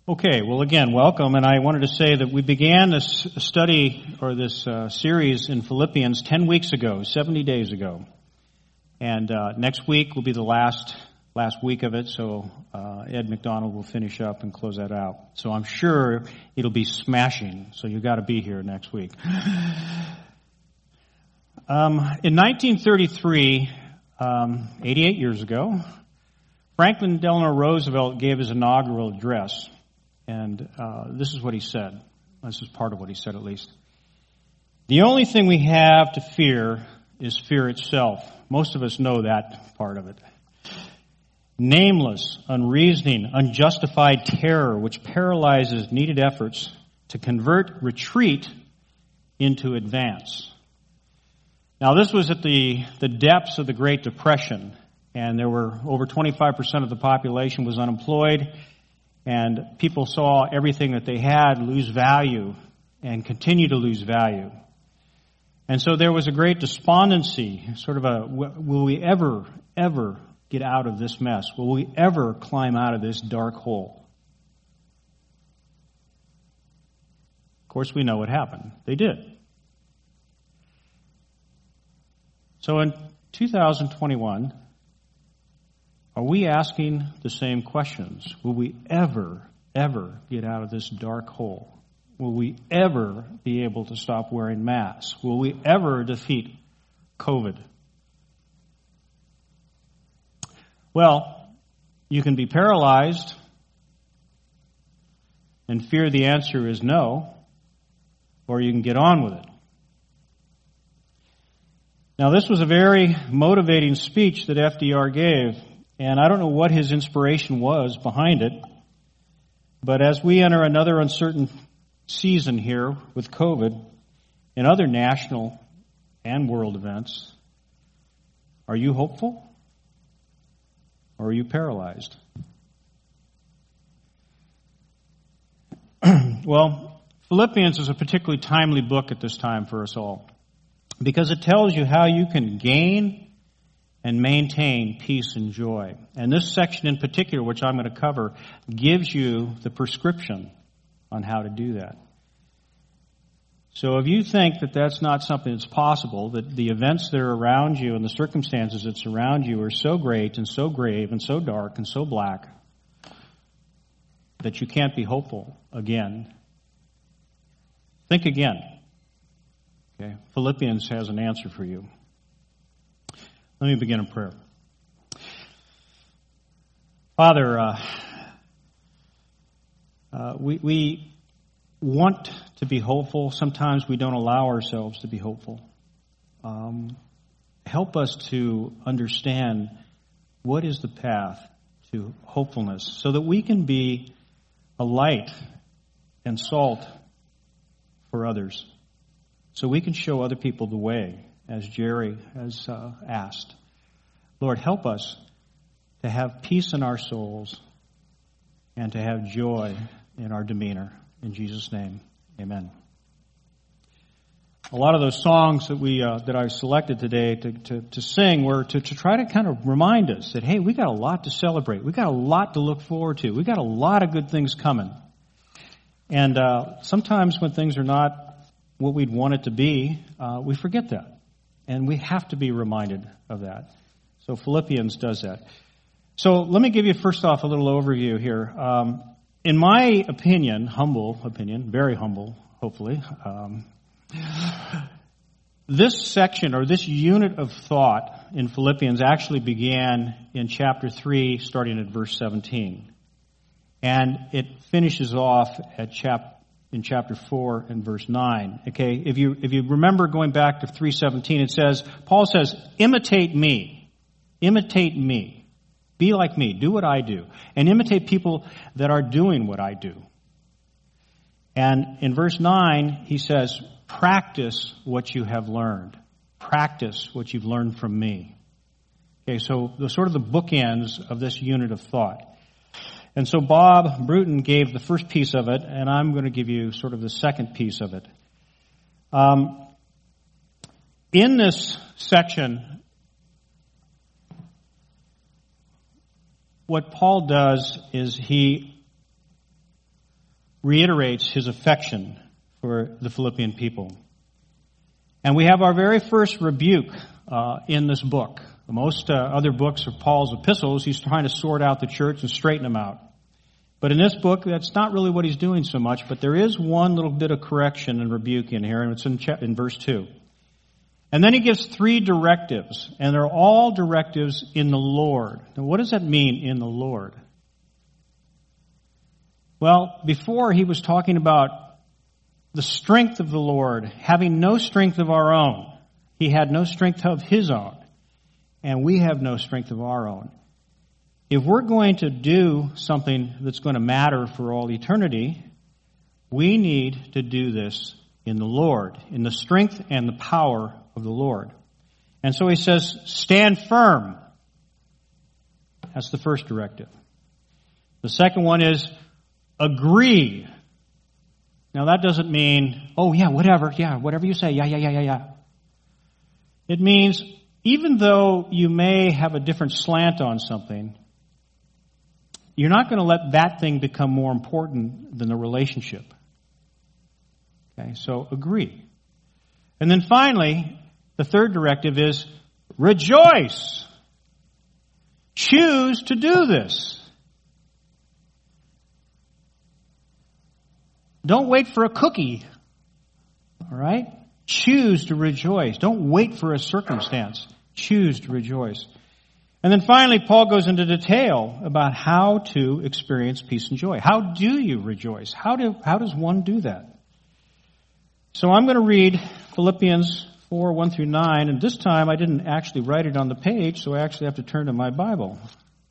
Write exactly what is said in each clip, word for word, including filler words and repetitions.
Okay, well again, welcome, and I wanted to say that we began this study, or this uh, series in Philippians ten weeks ago, seventy days ago. And uh, next week will be the last last week of it, so uh, Ed McDonald will finish up and close that out. So I'm sure it'll be smashing, so you've got to be here next week. Um, in nineteen thirty-three, um, eighty-eight years ago, Franklin Delano Roosevelt gave his inaugural address. And uh, this is what he said. This is part of what he said, at least. The only thing we have to fear is fear itself. Most of us know that part of it. Nameless, unreasoning, unjustified terror which paralyzes needed efforts to convert retreat into advance. Now, this was at the, the depths of the Great Depression, and there were over twenty-five percent of the population was unemployed. And people saw everything that they had lose value and continue to lose value. And so there was a great despondency, sort of a, will we ever, ever get out of this mess? Will we ever climb out of this dark hole? Of course, we know what happened. They did. So in two thousand twenty-one, are we asking the same questions? Will we ever, ever get out of this dark hole? Will we ever be able to stop wearing masks? Will we ever defeat COVID? Well, you can be paralyzed and fear the answer is no, or you can get on with it. Now, this was a very motivating speech that F D R gave. And I don't know what his inspiration was behind it, but as we enter another uncertain season here with COVID and other national and world events, are you hopeful or are you paralyzed? Well, Philippians is a particularly timely book at this time for us all because it tells you how you can gain and maintain peace and joy. And this section in particular, which I'm going to cover, gives you the prescription on how to do that. So if you think that that's not something that's possible, that the events that are around you and the circumstances that surround you are so great and so grave and so dark and so black that you can't be hopeful again, think again. Okay? Philippians has an answer for you. Let me begin in prayer. Father, uh, uh, we, we want to be hopeful. Sometimes we don't allow ourselves to be hopeful. Um, help us to understand what is the path to hopefulness so that we can be a light and salt for others. So we can show other people the way, as Jerry has uh, asked. Lord, help us to have peace in our souls and to have joy in our demeanor. In Jesus' name, amen. A lot of those songs that we uh, that I selected today to, to, to sing were to, to try to kind of remind us that, hey, we got a lot to celebrate. We got a lot to look forward to. We got a lot of good things coming. And uh, sometimes when things are not what we'd want it to be, uh, we forget that. And we have to be reminded of that. So Philippians does that. So let me give you first off a little overview here. Um, in my opinion, humble opinion, very humble, hopefully, um, this section or this unit of thought in Philippians actually began in chapter three, starting at verse seventeen. And it finishes off at chapter in chapter four and verse nine. Okay, if you if you remember going back to three seventeen, it says, Paul says, imitate me. Imitate me. Be like me. Do what I do. And imitate people that are doing what I do. And in verse nine, he says, practice what you have learned. Practice what you've learned from me. Okay, so the sort of the bookends of this unit of thought. And so Bob Bruton gave the first piece of it, and I'm going to give you sort of the second piece of it. Um, in this section, what Paul does is he reiterates his affection for the Philippian people. And we have our very first rebuke uh, in this book. Most uh, other books of Paul's epistles, he's trying to sort out the church and straighten them out. But in this book, that's not really what he's doing so much, but there is one little bit of correction and rebuke in here, and it's in, in verse two. And then he gives three directives, and they're all directives in the Lord. Now, what does that mean, in the Lord? Well, before he was talking about the strength of the Lord, having no strength of our own. He had no strength of his own, and we have no strength of our own. If we're going to do something that's going to matter for all eternity, we need to do this in the Lord, in the strength and the power of the Lord. And so he says, stand firm. That's the first directive. The second one is agree. Now that doesn't mean, oh yeah, whatever, yeah, whatever you say, yeah, yeah, yeah, yeah, yeah. It means even though you may have a different slant on something, you're not going to let that thing become more important than the relationship. Okay, so agree. And then finally, the third directive is rejoice. Choose to do this. Don't wait for a cookie. All right? Choose to rejoice. Don't wait for a circumstance. Choose to rejoice. And then finally, Paul goes into detail about how to experience peace and joy. How do you rejoice? How do how does one do that? So I'm going to read Philippians four, one through nine, and this time I didn't actually write it on the page, so I actually have to turn to my Bible.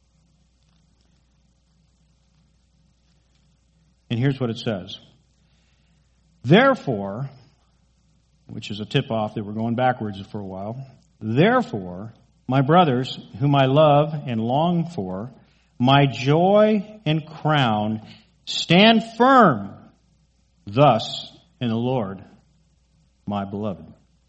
And here's what it says. Therefore, which is a tip-off that we're going backwards for a while, therefore, my brothers, whom I love and long for, my joy and crown, stand firm thus in the Lord, my beloved.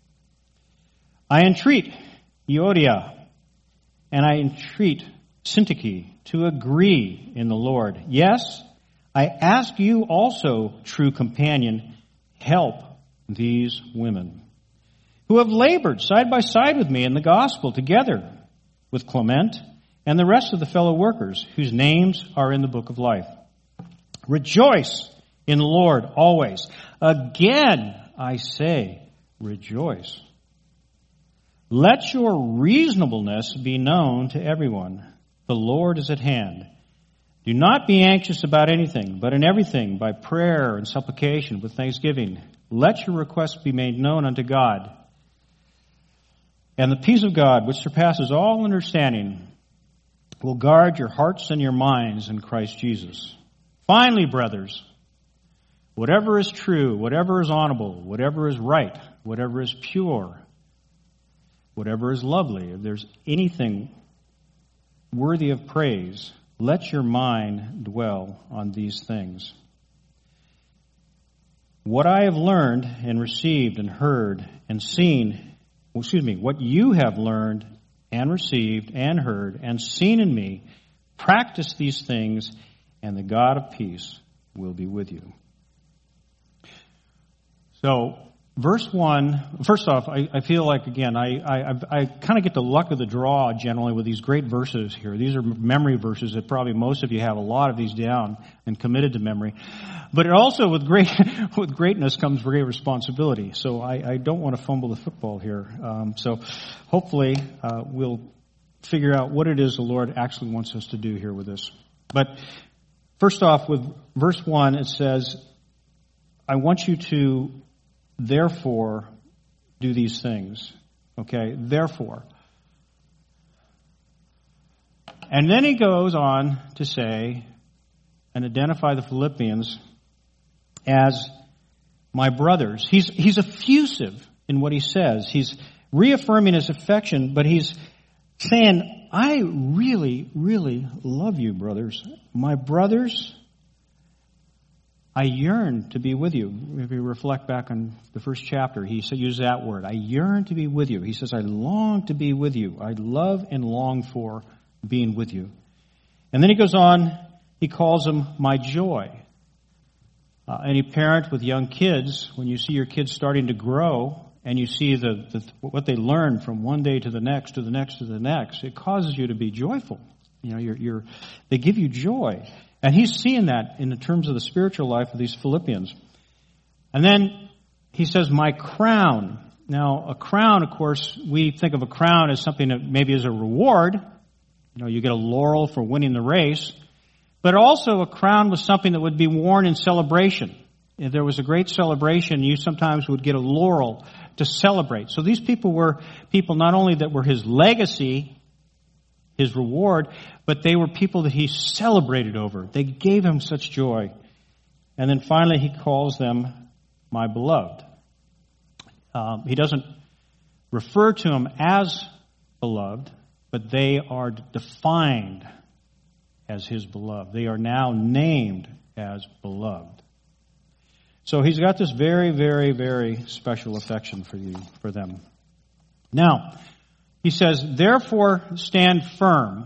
I entreat Euodia and I entreat Syntyche to agree in the Lord. Yes, I ask you also, true companion, help these women who have labored side by side with me in the gospel, together with Clement and the rest of the fellow workers whose names are in the book of life. Rejoice in the Lord always. Again, I say, rejoice. Let your reasonableness be known to everyone. The Lord is at hand. Do not be anxious about anything, but in everything, by prayer and supplication with thanksgiving, let your requests be made known unto God. And the peace of God, which surpasses all understanding, will guard your hearts and your minds in Christ Jesus. Finally, brothers, whatever is true, whatever is honorable, whatever is right, whatever is pure, whatever is lovely, if there's anything worthy of praise, let your mind dwell on these things. What I have learned and received and heard and seen, well, excuse me, what you have learned and received and heard and seen in me, practice these things, and the God of peace will be with you. So, verse one, first off, I, I feel like, again, I, I, I kind of get the luck of the draw generally with these great verses here. These are memory verses that probably most of you have a lot of these down and committed to memory. But it also, with great with greatness comes great responsibility. So I, I don't want to fumble the football here. Um, so hopefully uh, we'll figure out what it is the Lord actually wants us to do here with this. But first off, with verse one, it says, I want you to therefore do these things. Okay, therefore. And then he goes on to say and identify the Philippians as my brothers. He's he's effusive in what he says. He's reaffirming his affection, but he's saying, I really, really love you, brothers. My brothers, I yearn to be with you. If you reflect back on the first chapter, he used that word. I yearn to be with you. He says, I long to be with you. I love and long for being with you. And then he goes on, he calls them my joy. Uh, any parent with young kids, when you see your kids starting to grow and you see the, the what they learn from one day to the next, to the next, to the next, it causes you to be joyful. You know, you're, you're, they give you joy. And he's seeing that in the terms of the spiritual life of these Philippians. And then he says, my crown. Now, a crown, of course, we think of a crown as something that maybe is a reward. You know, you get a laurel for winning the race. But also a crown was something that would be worn in celebration. If there was a great celebration, you sometimes would get a laurel to celebrate. So these people were people not only that were his legacy, his reward, but they were people that he celebrated over. They gave him such joy. And then finally he calls them my beloved. Um, he doesn't refer to them as beloved, but they are defined as his beloved. They are now named as beloved. So he's got this very, very, very special affection for you, for them. Now, he says, therefore stand firm.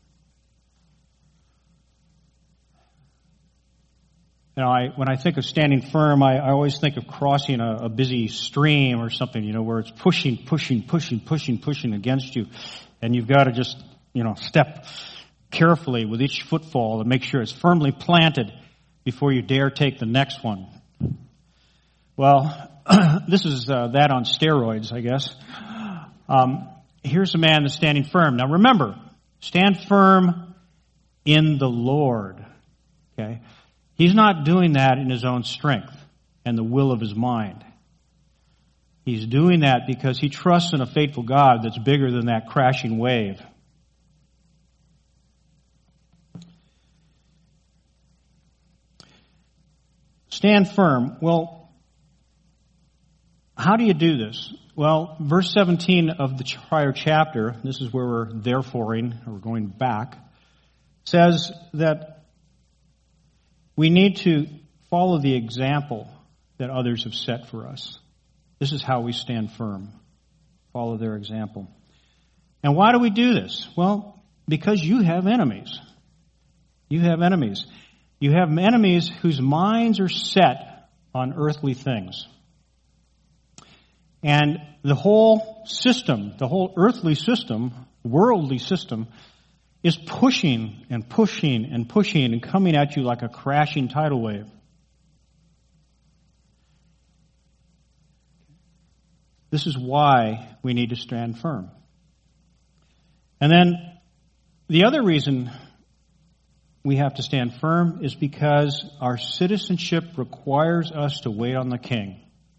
You know, I, when I think of standing firm, I, I always think of crossing a, a busy stream or something, you know, where it's pushing, pushing, pushing, pushing, pushing against you. And you've got to just, you know, step carefully with each footfall to make sure it's firmly planted before you dare take the next one. Well, this is uh, that on steroids, I guess. Um, here's a man that's standing firm. Now remember, stand firm in the Lord. Okay? He's not doing that in his own strength and the will of his mind. He's doing that because he trusts in a faithful God that's bigger than that crashing wave. Stand firm. Well, how do you do this? Well, verse seventeen of the prior chapter, this is where we're thereforeing, or we're going back, says that we need to follow the example that others have set for us. This is how we stand firm. Follow their example. And why do we do this? Well, because you have enemies. You have enemies. You have enemies whose minds are set on earthly things. And the whole system, the whole earthly system, worldly system, is pushing and pushing and pushing and coming at you like a crashing tidal wave. This is why we need to stand firm. And then the other reason we have to stand firm is because our citizenship requires us to wait on the King.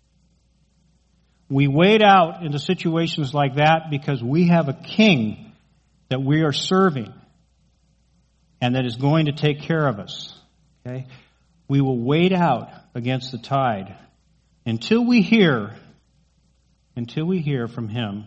We wait out into situations like that because we have a king that we are serving and that is going to take care of us. Okay? We will wait out against the tide until we hear, until we hear from him,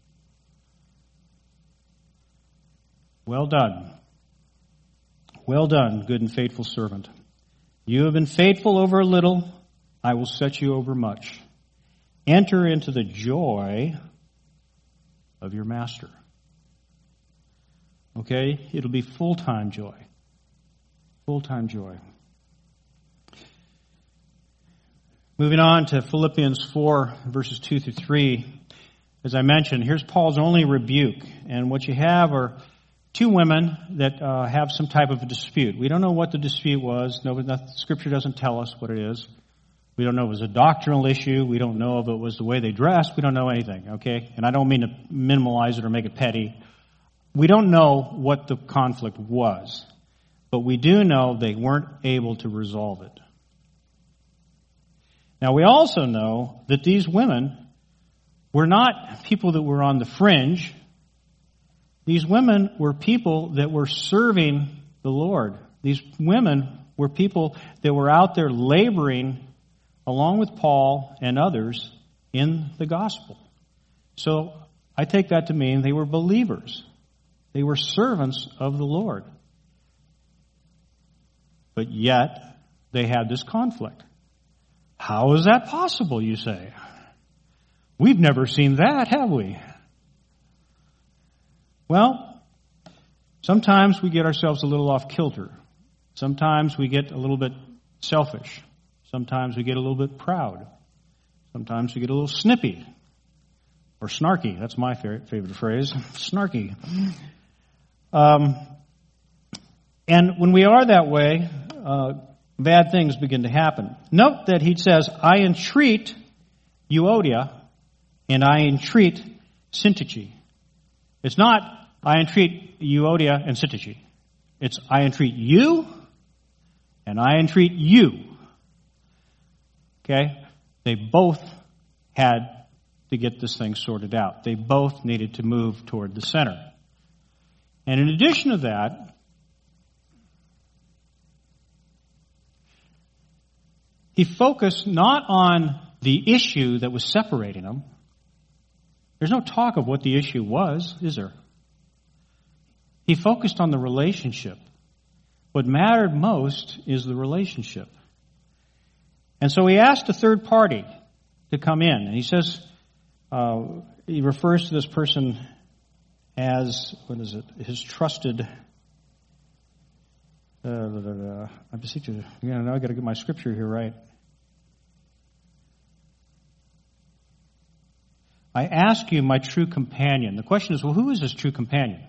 well done. Well done, good and faithful servant. You have been faithful over a little, I will set you over much. Enter into the joy of your master. Okay? It'll be full-time joy. Full-time joy. Moving on to Philippians four, verses two through three. As I mentioned, here's Paul's only rebuke. And what you have are two women that uh, have some type of a dispute. We don't know what the dispute was. No, the Scripture doesn't tell us what it is. We don't know if it was a doctrinal issue. We don't know if it was the way they dressed. We don't know anything, okay? And I don't mean to minimalize it or make it petty. We don't know what the conflict was. But we do know they weren't able to resolve it. Now, we also know that these women were not people that were on the fringe. These women were people that were serving the Lord. These women were people that were out there laboring along with Paul and others in the gospel. So I take that to mean they were believers. They were servants of the Lord. But yet, they had this conflict. How is that possible, you say? We've never seen that, have we? Well, sometimes we get ourselves a little off kilter. Sometimes we get a little bit selfish. Sometimes we get a little bit proud. Sometimes we get a little snippy or snarky. That's my favorite phrase, snarky. Um, and when we are that way, uh, bad things begin to happen. Note that he says, I entreat Euodia and I entreat Syntyche. It's not, I entreat Euodia and Syntyche. It's, I entreat you and I entreat you. Okay? They both had to get this thing sorted out. They both needed to move toward the center. And in addition to that, he focused not on the issue that was separating them. There's no talk of what the issue was, is there? He focused on the relationship. What mattered most is the relationship. And so he asked a third party to come in. And he says, uh, he refers to this person as, what is it, his trusted, uh, da, da, da, I beseech you, yeah, now I've got to get my scripture here right. I ask you, my true companion. The question is, well, who is this true companion?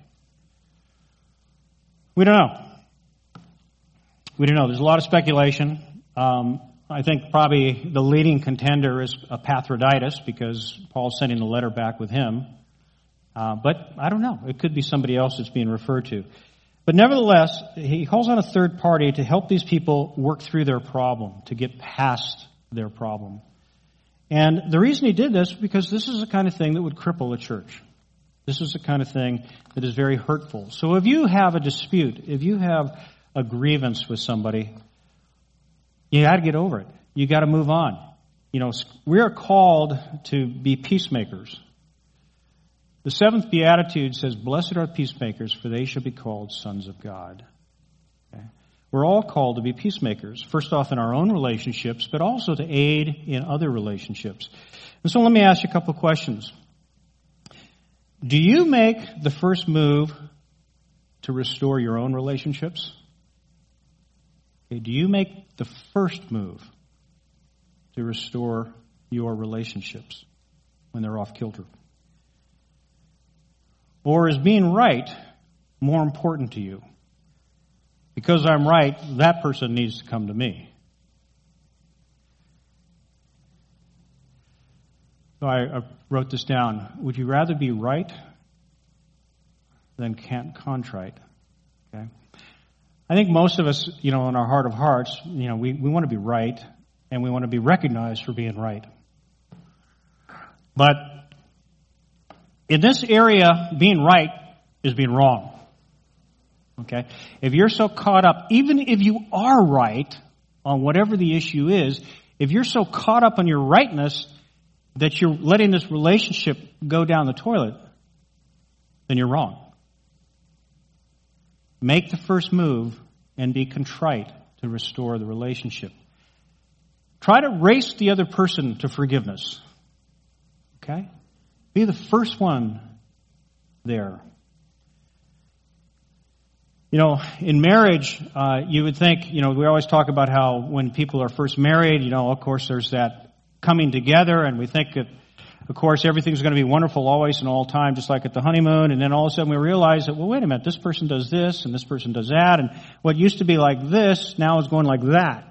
We don't know. We don't know. There's a lot of speculation. Um, I think probably the leading contender is Epaphroditus because Paul's sending the letter back with him. Uh, but I don't know. It could be somebody else that's being referred to. But nevertheless, he calls on a third party to help these people work through their problem, to get past their problem. And the reason he did this, because this is the kind of thing that would cripple a church. This is the kind of thing that is very hurtful. So if you have a dispute, if you have a grievance with somebody, you got to get over it. You got to move on. You know, we are called to be peacemakers. The seventh beatitude says, "Blessed are peacemakers, for they shall be called sons of God." Okay? We're all called to be peacemakers, first off in our own relationships, but also to aid in other relationships. And so let me ask you a couple of questions. Do you make the first move to restore your own relationships? Okay, do you make the first move to restore your relationships when they're off kilter? Or is being right more important to you? Because I'm right, that person needs to come to me. So I, I wrote this down. Would you rather be right than can't contrite? Okay. I think most of us, you know, in our heart of hearts, you know, we, we want to be right and we want to be recognized for being right. But in this area, being right is being wrong. Okay? If you're so caught up, even if you are right on whatever the issue is, if you're so caught up on your rightness that you're letting this relationship go down the toilet, then you're wrong. Make the first move and be contrite to restore the relationship. Try to race the other person to forgiveness. Okay? Be the first one there. You know, in marriage, uh, you would think, you know, we always talk about how when people are first married, you know, of course there's that coming together, and we think that, of course, everything's going to be wonderful always and all time, just like at the honeymoon, and then all of a sudden we realize that, well, wait a minute, this person does this, and this person does that, and what used to be like this now is going like that.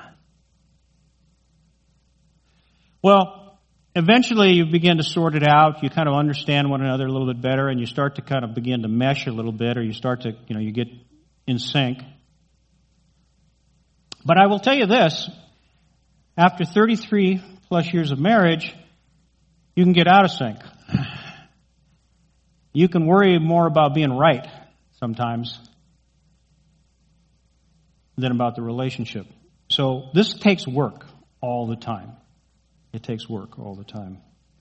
Well, eventually you begin to sort it out, you kind of understand one another a little bit better, and you start to kind of begin to mesh a little bit, or you start to, you know, you get in sync. But I will tell you this, after thirty-three plus years of marriage, you can get out of sync. You can worry more about being right sometimes than about the relationship. So this takes work all the time. It takes work all the time.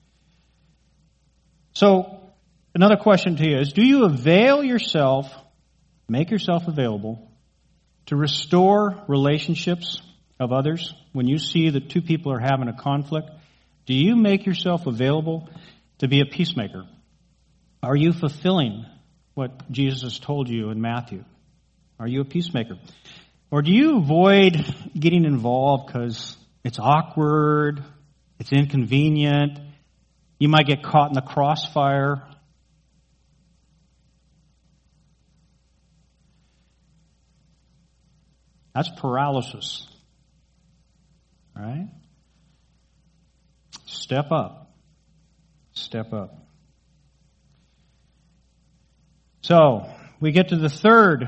So another question to you is, do you avail yourself, make yourself available to restore relationships of others? When you see that two people are having a conflict, do you make yourself available to be a peacemaker? Are you fulfilling what Jesus has told you in Matthew? Are you a peacemaker? Or do you avoid getting involved because It's awkward. It's inconvenient. You might get caught in the crossfire. That's paralysis. All right? Step up. Step up. So, we get to the third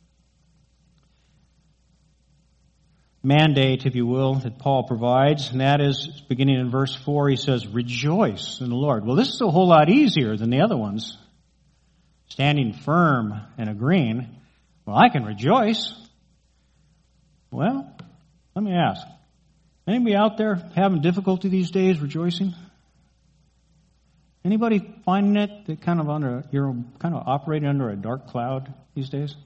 mandate, if you will, that Paul provides, and that is, beginning in verse four, he says, rejoice in the Lord. Well, this is a whole lot easier than the other ones. Standing firm and agreeing. Well, I can rejoice. Well, let me ask. Anybody out there having difficulty these days rejoicing? Anybody finding it that kind of under you're kind of operating under a dark cloud these days?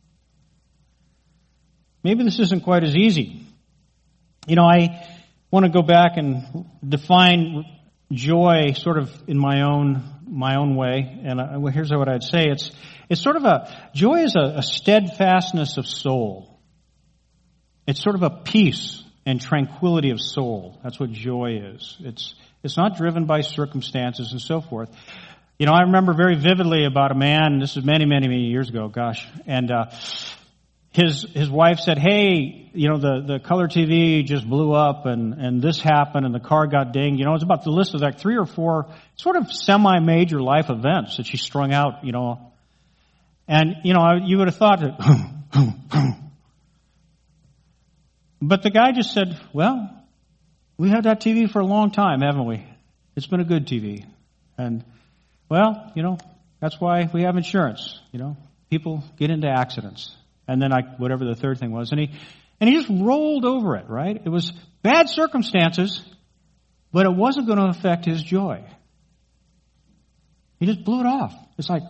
Maybe this isn't quite as easy. You know, I want to go back and define joy sort of in my own my own way, and I, well, here's what I'd say: it's it's sort of a joy is a, a steadfastness of soul. It's sort of a peace and tranquility of soul. That's what joy is. It's It's not driven by circumstances and so forth. You know, I remember very vividly about a man, this is many, many, many years ago, gosh, and uh, his his wife said, hey, you know, the, the color T V just blew up and, and this happened and the car got dinged. You know, it's about the list of like three or four sort of semi-major life events that she strung out, you know. And, you know, you would have thought that, but the guy just said, well, we had that T V for a long time, haven't we? It's been a good T V. And, well, you know, that's why we have insurance. You know, people get into accidents. And then I, whatever the third thing was. And he, and he just rolled over it, right? It was bad circumstances, but it wasn't going to affect his joy. He just blew it off. It's like,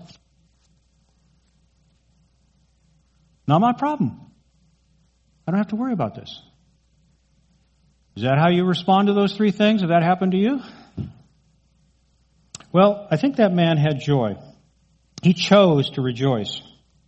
not my problem. I don't have to worry about this. Is that how you respond to those three things? Have that happened to you? Well, I think that man had joy. He chose to rejoice.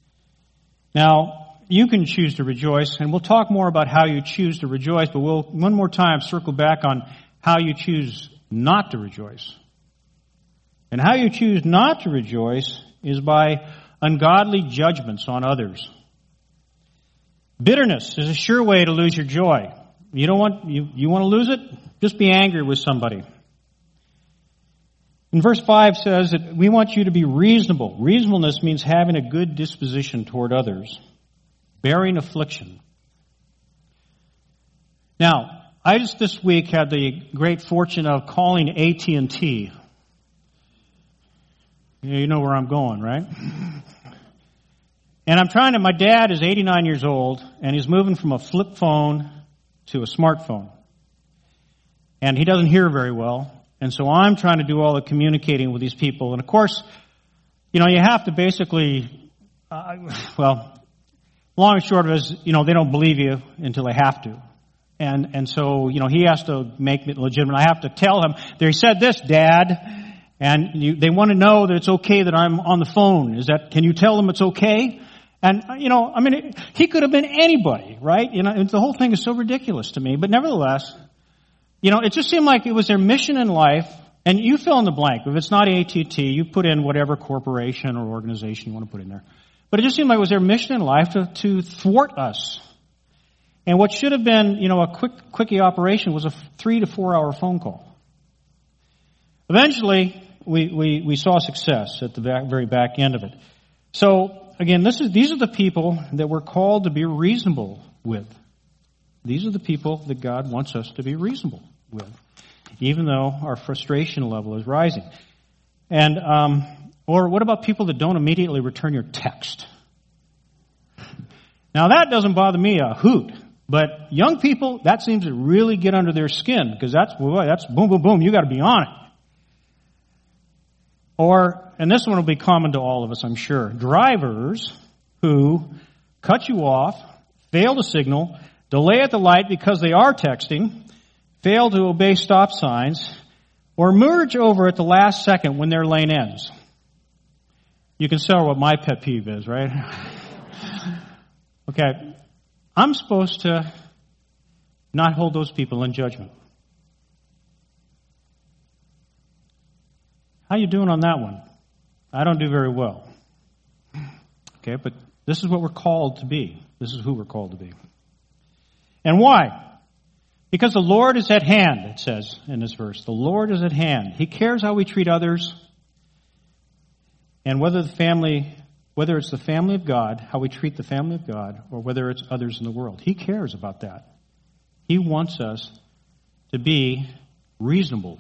Now, you can choose to rejoice, and we'll talk more about how you choose to rejoice, but we'll one more time circle back on how you choose not to rejoice. And how you choose not to rejoice is by ungodly judgments on others. Bitterness is a sure way to lose your joy. You don't want, you, you want to lose it? Just be angry with somebody. And verse five says that we want you to be reasonable. Reasonableness means having a good disposition toward others, bearing affliction. Now, I just this week had the great fortune of calling A T and T. You know where I'm going, right? And I'm trying to, my dad is eighty-nine years old, and he's moving from a flip phone to a smartphone. And he doesn't hear very well. And so I'm trying to do all the communicating with these people. And of course, you know, you have to basically, uh, well, long and short of it is, you know, they don't believe you until they have to. And and so, you know, he has to make it legitimate. I have to tell him, they said this, Dad, and you, they want to know that it's okay that I'm on the phone. Is that, can you tell them it's okay? And, you know, I mean, it, he could have been anybody, right? You know, the whole thing is so ridiculous to me. But nevertheless, you know, it just seemed like it was their mission in life. And you fill in the blank. If it's not A T and T, you put in whatever corporation or organization you want to put in there. But it just seemed like it was their mission in life to, to thwart us. And what should have been, you know, a quick, quickie operation was a three to four hour phone call. Eventually, we, we, we saw success at the back, very back end of it. So, again, this is, these are the people that we're called to be reasonable with. These are the people that God wants us to be reasonable with, even though our frustration level is rising. And, um, or what about people that don't immediately return your text? Now, that doesn't bother me a hoot. But young people, that seems to really get under their skin, because that's, boy, that's boom, boom, boom, you got to be on it. Or, and this one will be common to all of us, I'm sure, drivers who cut you off, fail to signal, delay at the light because they are texting, fail to obey stop signs, or merge over at the last second when their lane ends. You can tell what my pet peeve is, right? Okay. I'm supposed to not hold those people in judgment. How you doing on that one? I don't do very well. Okay, but this is what we're called to be. This is who we're called to be. And why? Because the Lord is at hand, it says in this verse. The Lord is at hand. He cares how we treat others. And whether the family, whether it's the family of God, how we treat the family of God, or whether it's others in the world. He cares about that. He wants us to be reasonable.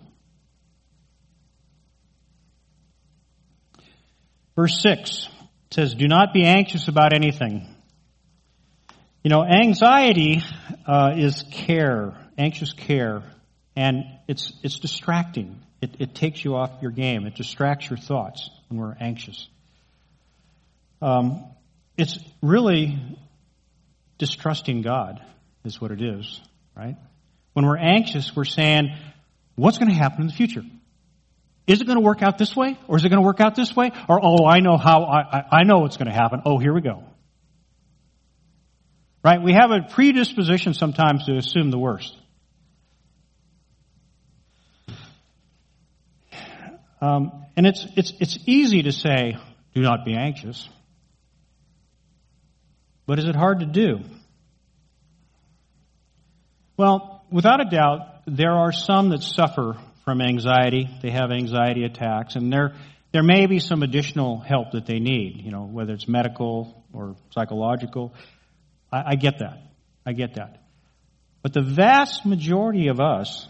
Verse six says, do not be anxious about anything. You know, anxiety uh, is care, anxious care, and it's it's distracting. It, it takes you off your game. It distracts your thoughts when we're anxious. Um, it's really distrusting God is what it is, right? When we're anxious, we're saying, what's going to happen in the future? Is it going to work out this way? Or is it going to work out this way? Or, oh, I know how, I, I, I know what's going to happen. Oh, here we go. Right? We have a predisposition sometimes to assume the worst. Um, and it's, it's, it's easy to say, do not be anxious. But is it hard to do? Well, without a doubt, there are some that suffer from anxiety. They have anxiety attacks, and there there may be some additional help that they need, you know, whether it's medical or psychological. I, I get that. I get that. But the vast majority of us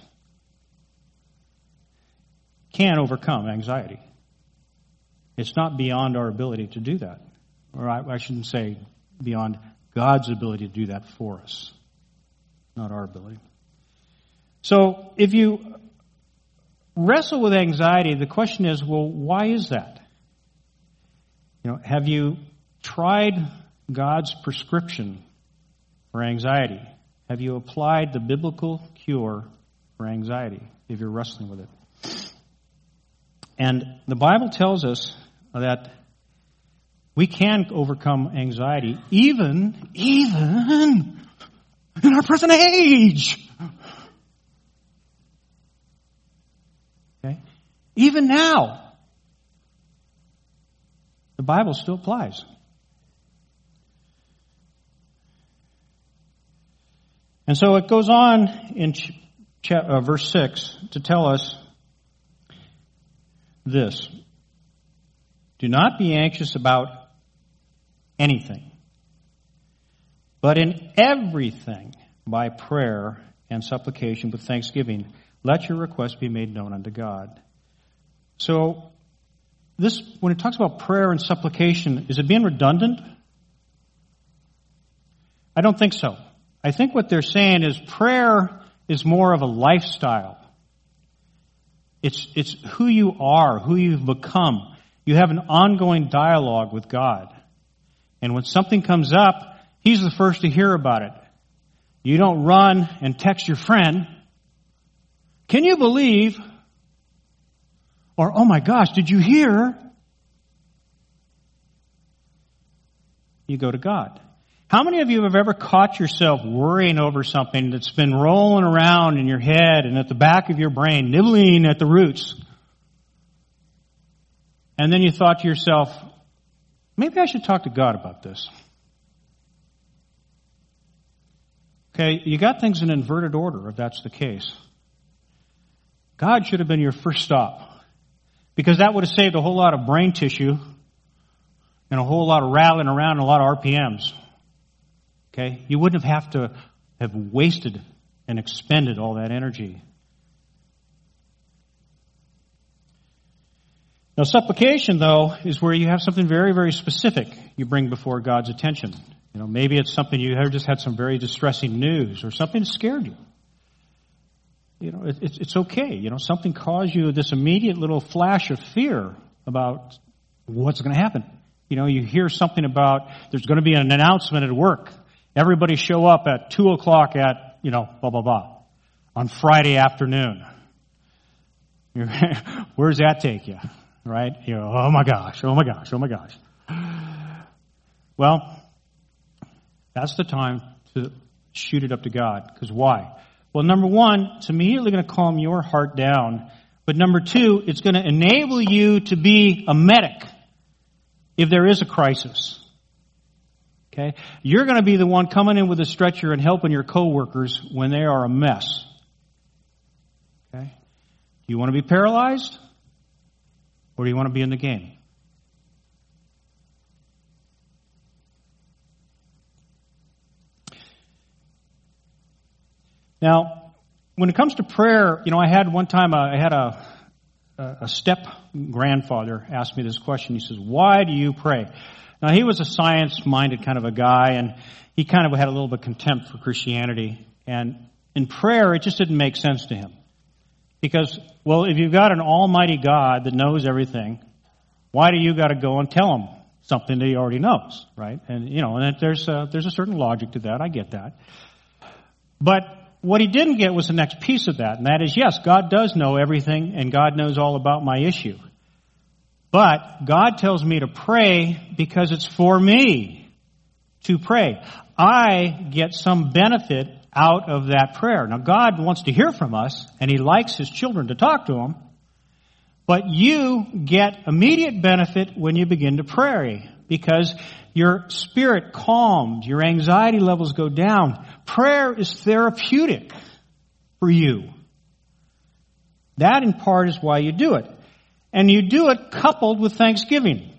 can overcome anxiety. It's not beyond our ability to do that. Or I, I shouldn't say beyond God's ability to do that for us. Not our ability. So if you wrestle with anxiety, the question is, well, why is that? You know, have you tried God's prescription for anxiety? Have you applied the biblical cure for anxiety if you're wrestling with it? And the Bible tells us that we can overcome anxiety even, even in our present age. Okay? Even now, the Bible still applies. And so it goes on in ch- ch- uh, verse six to tell us this. Do not be anxious about anything, but in everything, by prayer and supplication with thanksgiving, let your requests be made known unto God. So, this, when it talks about prayer and supplication, is it being redundant? I don't think so. I think what they're saying is prayer is more of a lifestyle. It's, it's who you are, who you've become. You have an ongoing dialogue with God. And when something comes up, He's the first to hear about it. You don't run and text your friend, can you believe? Or, oh my gosh, did you hear? You go to God. How many of you have ever caught yourself worrying over something that's been rolling around in your head and at the back of your brain, nibbling at the roots? And then you thought to yourself, maybe I should talk to God about this. Okay, you got things in inverted order if that's the case. God should have been your first stop, because that would have saved a whole lot of brain tissue and a whole lot of rattling around and a lot of R P Ms. Okay, you wouldn't have have to have wasted and expended all that energy. Now, supplication, though, is where you have something very, very specific you bring before God's attention. You know, maybe it's something you have just had some very distressing news or something that scared you. You know, it, it's, it's okay. You know, something caused you this immediate little flash of fear about what's going to happen. You know, you hear something about there's going to be an announcement at work. Everybody show up at two o'clock at, you know, blah, blah, blah, on Friday afternoon. Where does that take you? Right? You know, oh my gosh, oh my gosh, oh my gosh. Well, that's the time to shoot it up to God. Because why? Well, number one, it's immediately going to calm your heart down. But number two, it's going to enable you to be a medic if there is a crisis. Okay? You're going to be the one coming in with a stretcher and helping your coworkers when they are a mess. Okay? Do you want to be paralyzed? Or do you want to be in the game? Now, when it comes to prayer, you know, I had one time, uh, I had a, a step grandfather ask me this question. He says, why do you pray? Now, he was a science-minded kind of a guy, and he kind of had a little bit of contempt for Christianity. And in prayer, it just didn't make sense to him. Because, well, if you've got an almighty God that knows everything, why do you got to go and tell him something that he already knows, right? And, you know, and there's a, there's a certain logic to that. I get that. But what he didn't get was the next piece of that, and that is, yes, God does know everything, and God knows all about my issue. But God tells me to pray because it's for me to pray. I get some benefit out of that prayer. Now, God wants to hear from us, and He likes His children to talk to Him. But you get immediate benefit when you begin to pray because your spirit calms, your anxiety levels go down. Prayer is therapeutic for you. That, in part, is why you do it. And you do it coupled with thanksgiving.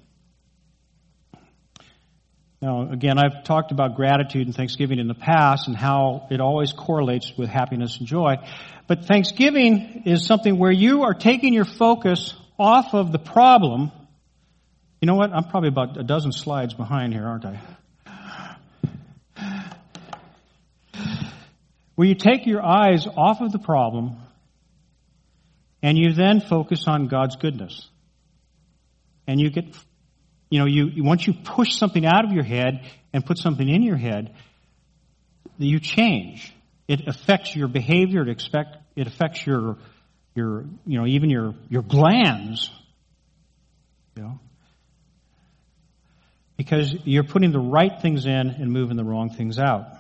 Now, again, I've talked about gratitude and thanksgiving in the past and how it always correlates with happiness and joy. But thanksgiving is something where you are taking your focus off of the problem. You know what? I'm probably about a dozen slides behind here, aren't I? Where you take your eyes off of the problem and you then focus on God's goodness. And you get, you know, you once you push something out of your head and put something in your head, you change. It affects your behavior. It expect it affects your your you know even your your glands. You know, because you're putting the right things in and moving the wrong things out.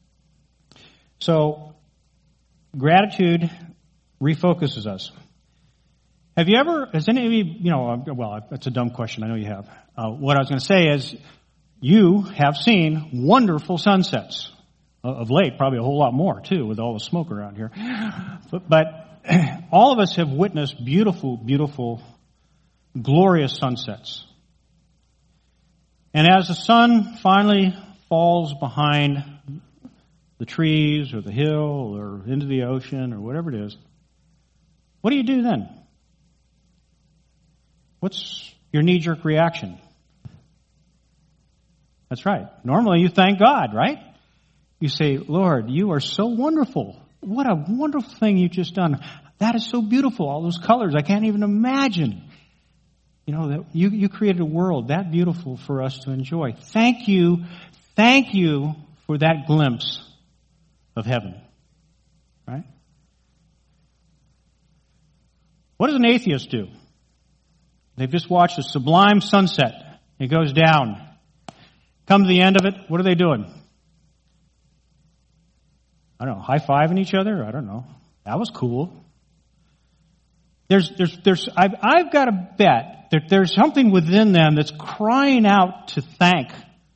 So gratitude refocuses us. Have you ever, has any of you, you know, well, that's a dumb question. I know you have. Uh, what I was going to say is you have seen wonderful sunsets. Uh, of late, probably a whole lot more, too, with all the smoke around here. But, but all of us have witnessed beautiful, beautiful, glorious sunsets. And as the sun finally falls behind the trees or the hill or into the ocean or whatever it is, what do you do then? What's your knee-jerk reaction? That's right. Normally you thank God, right? You say, Lord, you are so wonderful. What a wonderful thing you've just done. That is so beautiful. All those colors, I can't even imagine. You know, that you, you created a world that beautiful for us to enjoy. Thank you, thank you for that glimpse of heaven. Right? What does an atheist do? They've just watched a sublime sunset. It goes down. Come to the end of it, what are they doing? I don't know, high-fiving each other? I don't know. That was cool. There's, there's, there's, I've, I've got to bet that there's something within them that's crying out to thank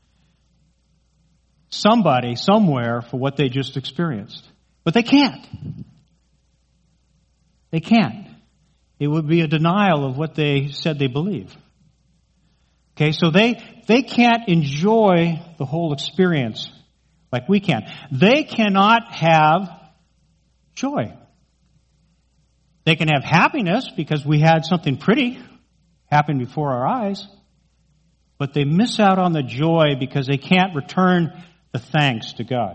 somebody, somewhere, for what they just experienced. But they can't. They can't. It would be a denial of what they said they believe. Okay, so they, they can't enjoy the whole experience like we can. They cannot have joy. They can have happiness because we had something pretty happen before our eyes, but they miss out on the joy because they can't return the thanks to God.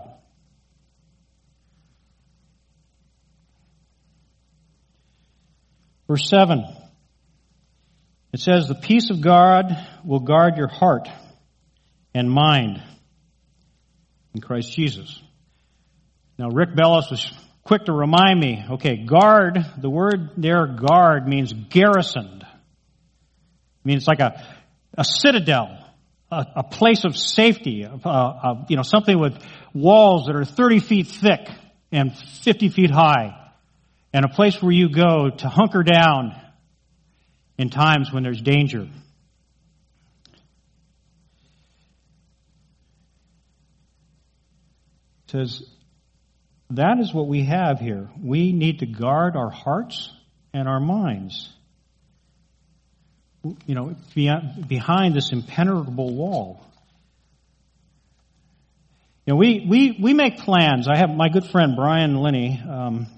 Verse seven, it says, the peace of God will guard your heart and mind in Christ Jesus. Now, Rick Bellis was quick to remind me, okay, guard, the word there, guard, means garrisoned. It means like a, a citadel, a, a place of safety, uh, uh, you know, something with walls that are thirty feet thick and fifty feet high, and a place where you go to hunker down in times when there's danger. It says, that is what we have here. We need to guard our hearts and our minds. You know, behind this impenetrable wall. You know, we, we, we make plans. I have my good friend Brian Linney. Um,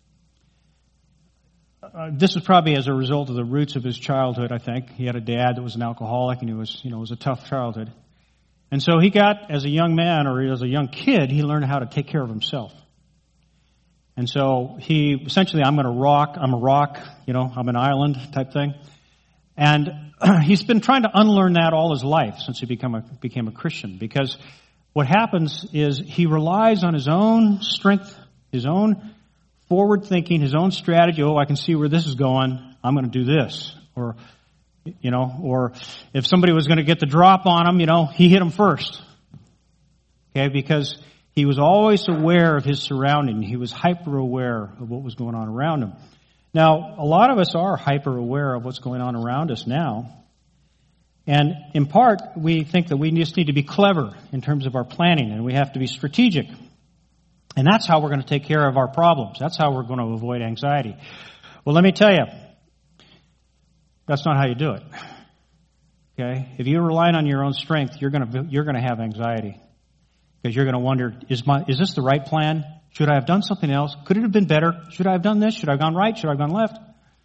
uh, this was probably as a result of the roots of his childhood, I think. He had a dad that was an alcoholic, and he was, you know, it was a tough childhood. And so he got, as a young man or as a young kid, he learned how to take care of himself. And so he, essentially, I'm going to rock, I'm a rock, you know, I'm an island type thing. And he's been trying to unlearn that all his life since he became a, became a Christian. Because what happens is he relies on his own strength, his own forward thinking, his own strategy. Oh, I can see where this is going. I'm going to do this. Or, you know, or if somebody was going to get the drop on him, you know, he hit him first. Okay, because he was always aware of his surrounding. He was hyper aware of what was going on around him. Now, a lot of us are hyper aware of what's going on around us now. And in part, we think that we just need to be clever in terms of our planning, and we have to be strategic. And that's how we're going to take care of our problems. That's how we're going to avoid anxiety. Well, let me tell you, that's not how you do it. Okay? If you're relying on your own strength, you're going to you're going to have anxiety. Because you're going to wonder, is my is this the right plan? Should I have done something else? Could it have been better? Should I have done this? Should I have gone right? Should I have gone left?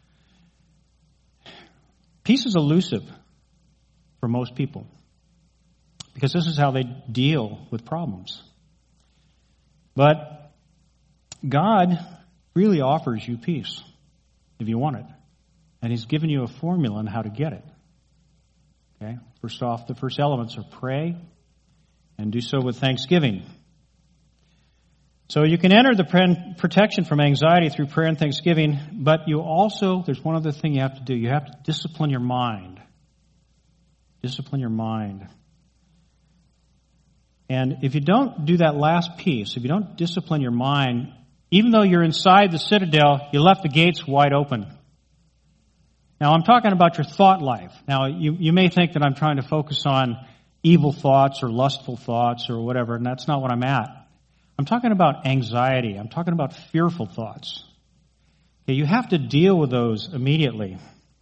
Peace is elusive for most people. Because this is how they deal with problems. But God really offers you peace if you want it. And He's given you a formula on how to get it. Okay? First off, the first elements are pray and do so with thanksgiving. So you can enter the protection from anxiety through prayer and thanksgiving, but you also, there's one other thing you have to do. You have to discipline your mind. Discipline your mind. And if you don't do that last piece, if you don't discipline your mind, even though you're inside the citadel, you left the gates wide open. Now, I'm talking about your thought life. Now, you, you may think that I'm trying to focus on evil thoughts or lustful thoughts or whatever, and that's not what I'm at. I'm talking about anxiety. I'm talking about fearful thoughts. Okay, you have to deal with those immediately.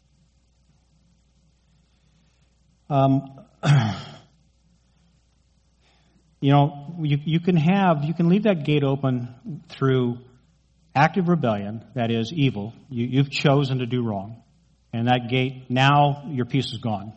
Um, you know, you, you can have, you can leave that gate open through active rebellion, that is evil. You, you've chosen to do wrong. And that gate, now your peace is gone.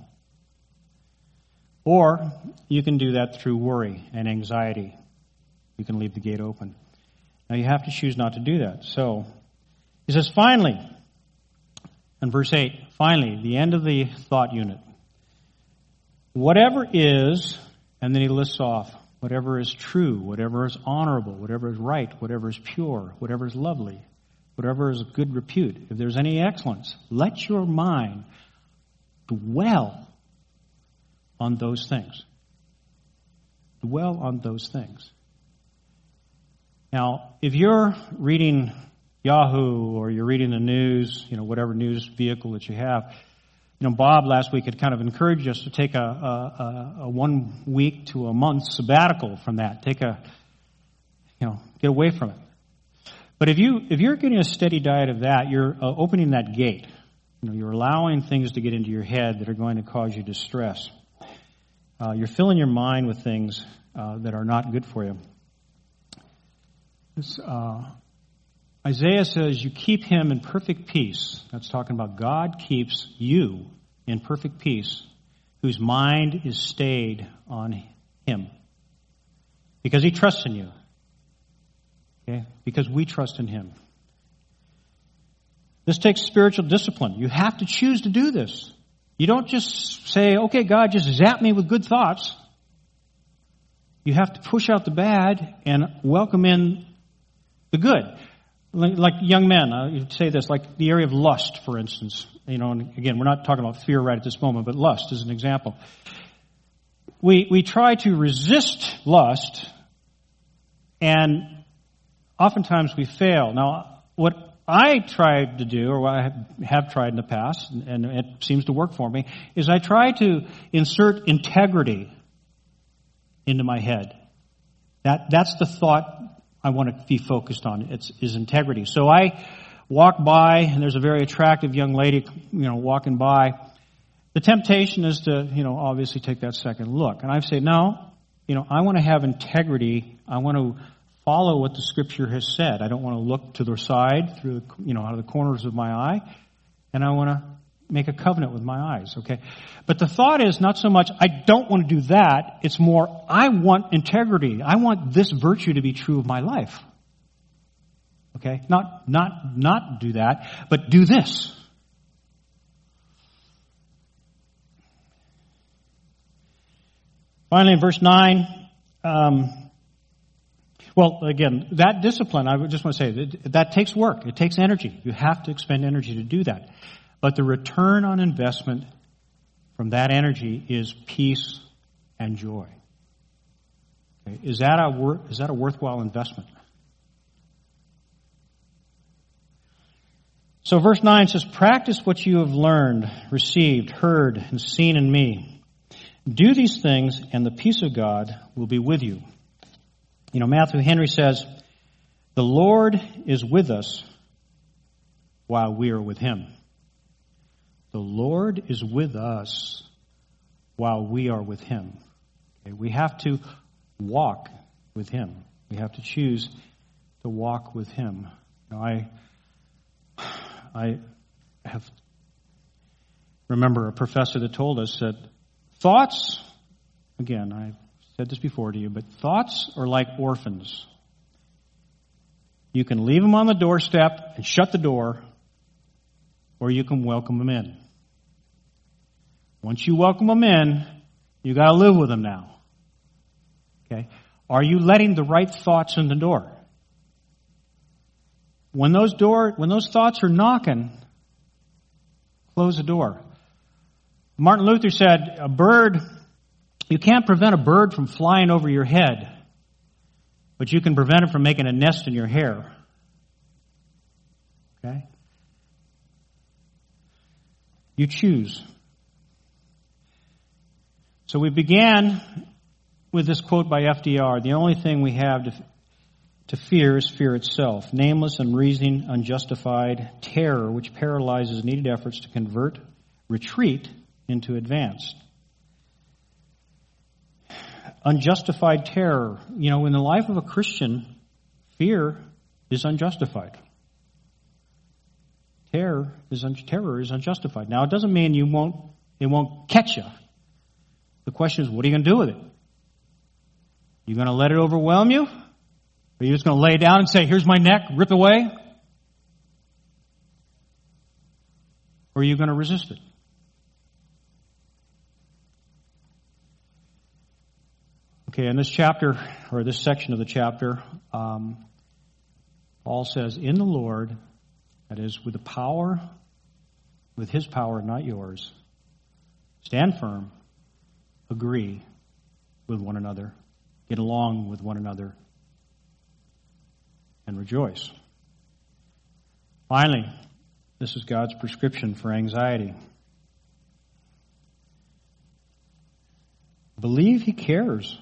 Or you can do that through worry and anxiety. You can leave the gate open. Now you have to choose not to do that. So, he says, finally, in verse eight, finally, the end of the thought unit. Whatever is, and then he lists off, whatever is true, whatever is honorable, whatever is right, whatever is pure, whatever is lovely, whatever is of good repute, if there's any excellence, let your mind dwell on those things. Dwell on those things. Now, if you're reading Yahoo or you're reading the news, you know, whatever news vehicle that you have, you know, Bob last week had kind of encouraged us to take a, a, a one week to a month sabbatical from that. Take a, you know, get away from it. But if you if you're getting a steady diet of that, you're uh, opening that gate. You know, you're allowing things to get into your head that are going to cause you distress. Uh, you're filling your mind with things uh, that are not good for you. This, uh, Isaiah says, you keep him in perfect peace. That's talking about God keeps you in perfect peace, whose mind is stayed on him. Because he trusts in you. Okay? Because we trust in him. This takes spiritual discipline. You have to choose to do this. You don't just say, okay, God, just zap me with good thoughts. You have to push out the bad and welcome in the good. Like young men, I would say this, like the area of lust, for instance. You know, and again, we're not talking about fear right at this moment, but lust is an example. we, we try to resist lust, and oftentimes we fail. Now, what I tried to do, or what I have tried in the past, and it seems to work for me, is I try to insert integrity into my head. That that's the thought I want to be focused on. It's is integrity. So I walk by, and there's a very attractive young lady, you know, walking by. The temptation is to, you know, obviously take that second look. And I say, no, you know, I want to have integrity. I want to follow what the Scripture has said. I don't want to look to the side, through, you know, out of the corners of my eye. And I want to make a covenant with my eyes, okay? But the thought is not so much, I don't want to do that. It's more, I want integrity. I want this virtue to be true of my life. Okay? Not, not, not do that, but do this. Finally, in verse nine, um, well, again, that discipline, I just want to say, that, that takes work. It takes energy. You have to expend energy to do that. But the return on investment from that energy is peace and joy. Okay. Is that a wor- is that a worthwhile investment? So verse nine says, practice what you have learned, received, heard, and seen in me. Do these things, and the peace of God will be with you. You know, Matthew Henry says, the Lord is with us while we are with Him. The Lord is with us while we are with Him. Okay, we have to walk with Him. We have to choose to walk with Him. Now, I, I have remember a professor that told us that thoughts, again, I've said this before to you, but thoughts are like orphans. You can leave them on the doorstep and shut the door, or you can welcome them in. Once you welcome them in, you got to live with them now. Okay? Are you letting the right thoughts in the door? When those door, when those thoughts are knocking, close the door. Martin Luther said, a bird, you can't prevent a bird from flying over your head, but you can prevent it from making a nest in your hair. Okay? You choose. So we began with this quote by F D R, the only thing we have to, to fear is fear itself, nameless, unreasoning, unjustified terror which paralyzes needed efforts to convert retreat into advance. Unjustified terror. You know, in the life of a Christian, fear is unjustified. Terror is un- terror is unjustified. Now, it doesn't mean you won't it won't catch you. The question is, what are you going to do with it? You going to let it overwhelm you? Or are you just going to lay down and say, here's my neck, rip away? Or are you going to resist it? Okay, in this chapter, or this section of the chapter, um, Paul says, in the Lord, that is, with the power, with His power, not yours, stand firm, agree with one another, get along with one another, and rejoice. Finally, this is God's prescription for anxiety. Believe He cares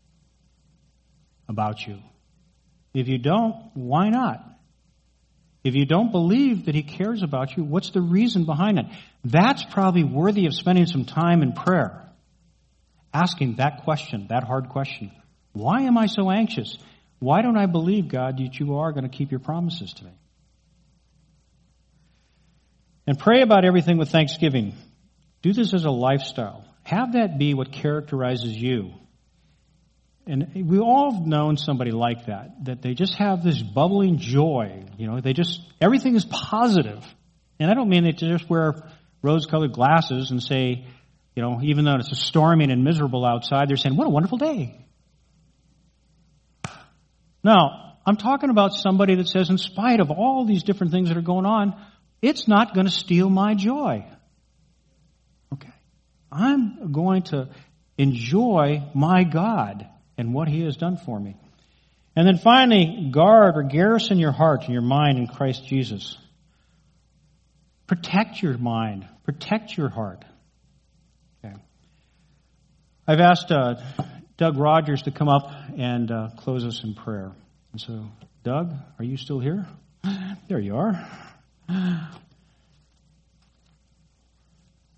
about you. If you don't, why not? If you don't believe that He cares about you, what's the reason behind it? That's probably worthy of spending some time in prayer. Asking that question, that hard question. Why am I so anxious? Why don't I believe, God, that you are going to keep your promises to me? And pray about everything with thanksgiving. Do this as a lifestyle. Have that be what characterizes you. And we all have known somebody like that, that they just have this bubbling joy. You know, they just, everything is positive. And I don't mean they just wear rose-colored glasses and say, you know, even though it's storming and miserable outside, they're saying, what a wonderful day. Now, I'm talking about somebody that says, in spite of all these different things that are going on, it's not going to steal my joy. Okay. I'm going to enjoy my God and what He has done for me. And then finally, guard or garrison your heart and your mind in Christ Jesus. Protect your mind. Protect your heart. Okay. I've asked uh, Doug Rogers to come up and uh, close us in prayer. And so, Doug, are you still here? There you are.